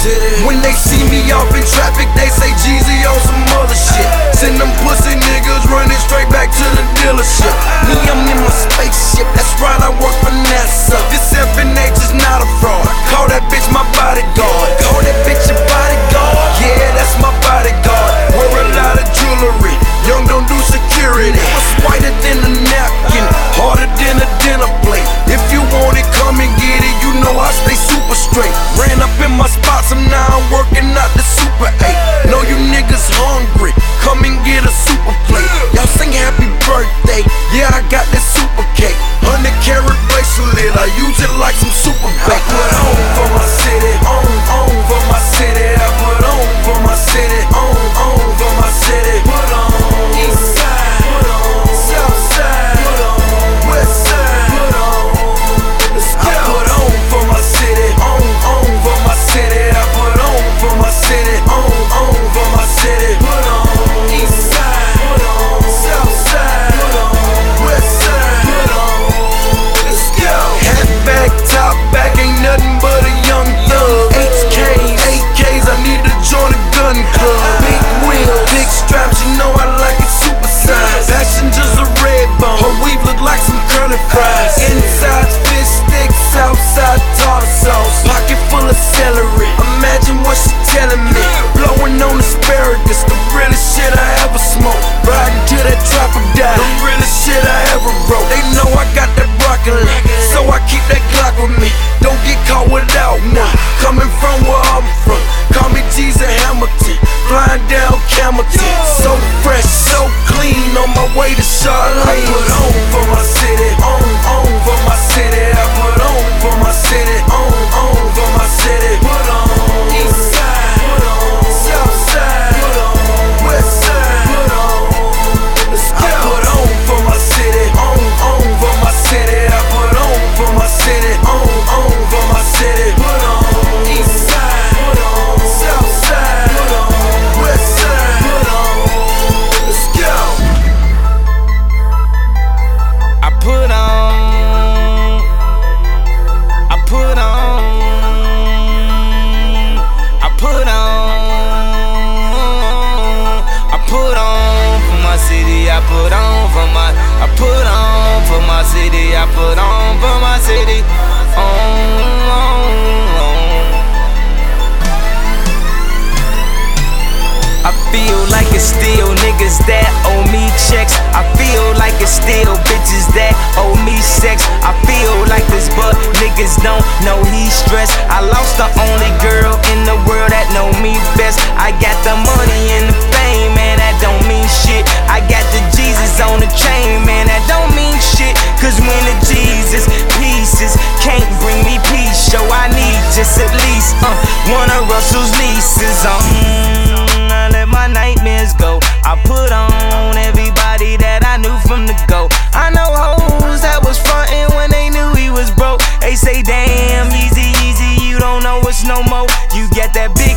city. When they see me off in traffic, they say Jeezy on some other shit. Send them pussy niggas running straight back to the dealership. Me, I'm in my spaceship, that's right, I work for NASA. This FNH is not a fraud. Call that bitch my bodyguard. Call that bitch your bodyguard. Yeah, that's my bodyguard. Wear a lot of jewelry. Young don't do security. What's whiter than a napkin, harder than a dinner plate. If you want it, come and get it. You know I stay super straight. Ran up in my spots, and now I'm working out the Super 8. Know you niggas hungry, come and get a super plate. Y'all sing happy birthday, yeah, I got that super cake. 100-carat bracelet, I use it like some super bait. I put on for my city, on for my city. I put on for my city, on for my city. Put on east side, put on south side, put on west side, put on. Let's go. I put on for my city, on for my city. I put on for my city, on for my city. Put on east side, put on south side, put on west side, put on. Let's go. Hat back, top back, ain't nothing but a young thug. HKs, AKs, I need to join a gun club. Big wheels, big straps, you know I like it super size. Passengers a red bone, her weave look like some curly fries. Inside fish sticks, outside tartar sauce. Pocket full of celery, imagine what she telling me. Blowing on asparagus, the realest shit I ever smoked. Riding to that trapper die, the realest shit I ever wrote. They know I got that broccoli, so I keep that Glock with me. Don't get caught without one. Coming from where I'm from, call me Jesus Hamilton. Flying down Camelton, so fresh, so clean, on my way to Charlotte. I put on for my city, on for my city. I put on for my city, on for my city. Put on east side, put on south side, put on west side, put on. Let's go. I put on for my city, on for my city. I put on for my city, on for my city. Put on east side, put on south side, put on west side, put on. Let's go. I put on, I put on, I put on, I put on for my city. I put on for my, I put on for my city. I put on for my city. I feel like it's still niggas that owe me checks. I feel like it's still bitches that owe me sex. I feel like this, but niggas don't know he's stressed. I lost the only girl in the world that know me best. I got the money and the fame, man, that don't mean shit. I got the Jesus on the chain, man, that don't mean shit. Cause when the Jesus pieces can't bring me peace, so I need just at least one of Russell's nieces. I let my nightmares go. I put on everybody that I knew from the go. I know hoes that was frontin' when they knew he was broke. They say, damn, easy, you don't know us no more. You got that big